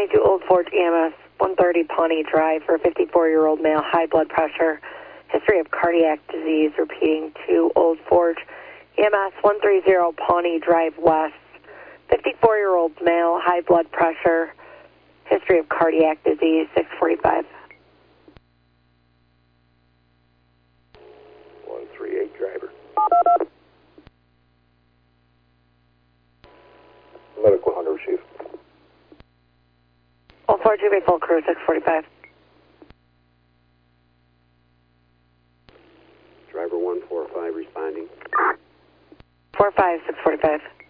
22 Old Forge EMS, 130 Pawnee Drive for a 54-year-old male, high blood pressure, history of cardiac disease, repeating to Old Forge EMS, 130 Pawnee Drive West, 54-year-old male, high blood pressure, history of cardiac disease, 645. 138 driver. Medical 100 received. Old Forge, you full crew, 645. Driver 145 responding. 45, 645.